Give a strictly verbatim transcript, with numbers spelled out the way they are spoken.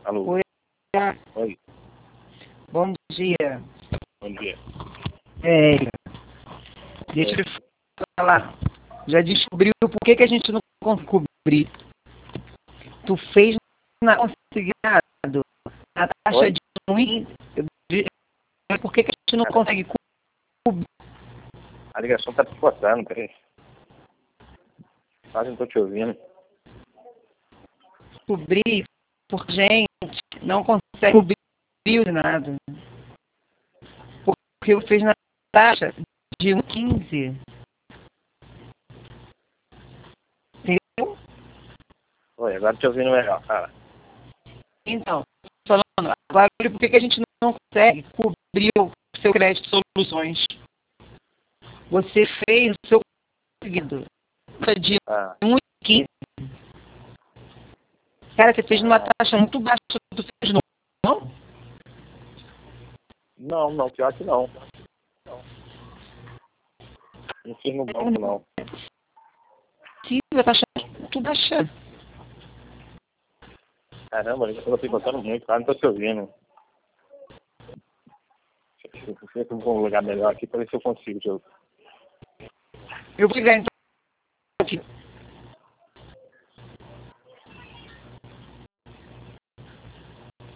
Alô? Oi. Oi. Bom dia. Bom dia. É, deixa eu te falar. Já descobriu por que, que a gente não consegue cobrir. Tu fez na consignado a taxa Oi? de um e por que, que a gente não Cara, consegue cobrir? a ligação tá picotando, peraí. Quase não tô te ouvindo. Cobrir por gente não consegue cobrir nada. Porque eu fiz na taxa de um e quinze. Entendeu? Oi, agora tô te ouvindo melhor, cara. Então, falando, agora por que, que a gente não consegue cobrir o seu crédito soluções? Você fez o seu conseguido de Ah, um e quinze. Cara, você fez numa ah, taxa muito baixa. Tu fez no não? não, não, pior que não. Não fiz no banco, não. Sim, a taxa é muito baixa. Caramba, a ligação tá picotando muito, cara, não tô te ouvindo. Deixa eu ver se eu vou um lugar melhor aqui pra ver se eu consigo te ouvir. Eu vou ligar então aqui.